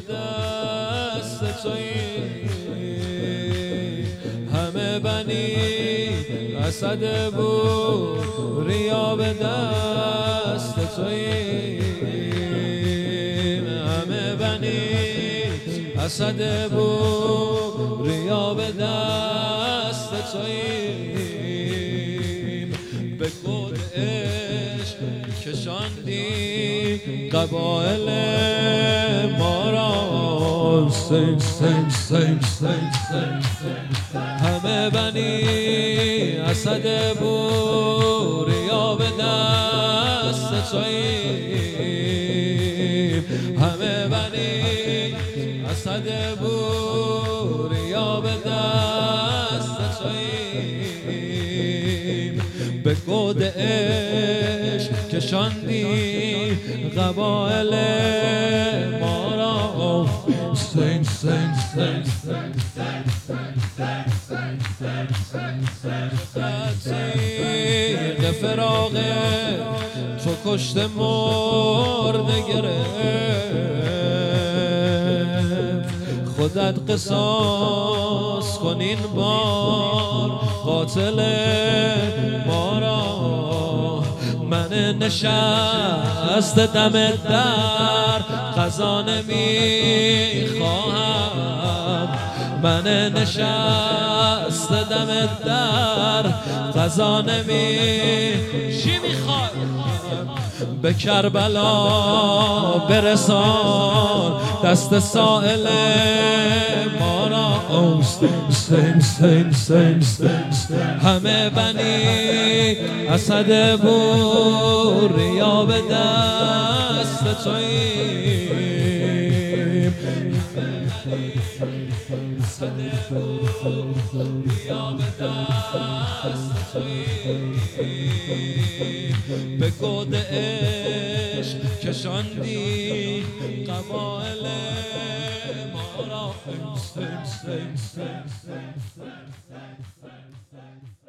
دست تویی، همه بنی اسد بوریا به دست تویی، همه بنی اسد بوریا به دست تویی. به گود عشق کشاندی قبایل ما را، همه بنی اسد بوریا به دست تویی، همه بنی اسد بوریا به دست تویی. به گود عشق کشاندی قبایل ما را، تیغ فراق تو کشت مرده گرفت، خودت قصاص کن این بار قاتل ما را. من نشست دم در قضا نمیخواهم، من نشست دم در قضا چی میخوای؟ به کربلا برسان دست سائل ما را، همه بنی اسد بوریا به دست تویی، اسد بوریا به دست تویی. به گود عشق کشاندی قبایل ما را.